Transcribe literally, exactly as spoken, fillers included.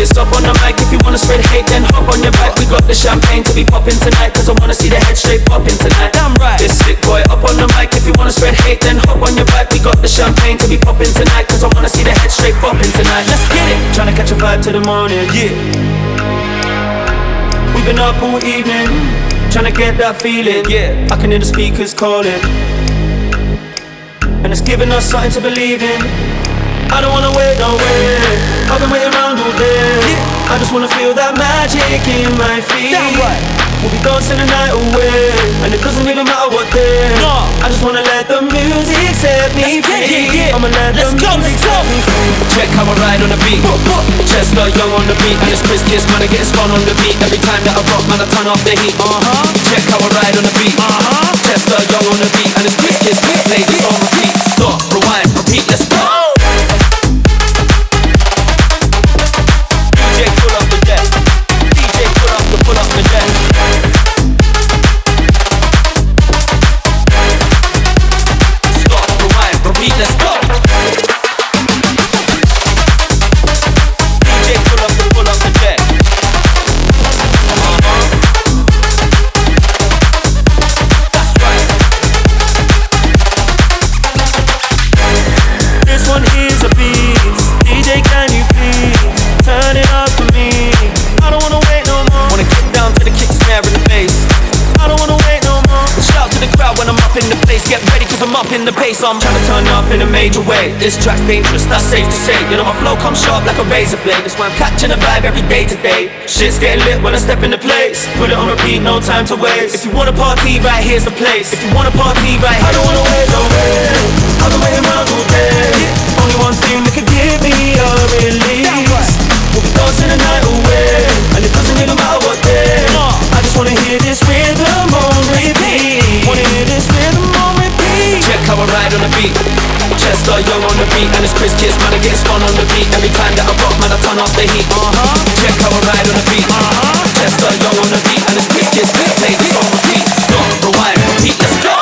Stop on the mic if you wanna spread hate, then hop on your bike. We got the champagne to be popping tonight, cause I wanna see the head straight popping tonight. Damn right. This sick boy up on the mic if you wanna spread hate, then hop on your bike. We got the champagne to be popping tonight, cause I wanna see the head straight popping tonight. Let's get it. Tryna catch a vibe to the morning. Yeah. We've been up all evening, tryna get that feeling. Yeah. I can hear the speakers calling, and it's giving us something to believe in. I don't wanna wait, no way. I've been waiting around all day. Yeah. I just wanna feel that magic in my feet. Right. We'll be dancing the night away, and it doesn't even matter what day. No. I just wanna let the music set me let's free. It, yeah. I'ma let let's the go, music let's go. Set me free. Check how I ride on the beat. Chester Young on the beat, and it's Chris Kiss, man, I get spun on the beat. Every time that I rock, man, I turn up the heat. Uh-huh. Check how I ride on the beat. Uh-huh. Chester Young on the beat, and it's Chris Kiss, we play this on repeat. Stop, rewind, repeat, let's go. In the pace, I'm trying to turn up in a major way. This track's dangerous, that's safe to say. You know my flow comes sharp like a razor blade. That's why I'm catching a vibe every day to day. Shit's getting lit when I step in the place. Put it on repeat, no time to waste. If you wanna party, right here's the place. If you wanna party, right here. I don't wanna wait, no way. I've been waiting around all day. Only one thing that could give me a release. We'll be dancing the night away, and it doesn't even matter what day. I just wanna hear this rhythm on repeat. Wanna hear this rhythm on repeat. Check how I ride on the beat. Chester Young on the beat, and it's Chris Kiss, man, I get spun on the beat. Every time that I rock, man, I turn up the heat. Uh-huh. Check how I ride on the beat. Uh-huh. Chester Young on the beat, and it's Chris Kiss, we play this on repeat. Stop, rewind, repeat, let's go.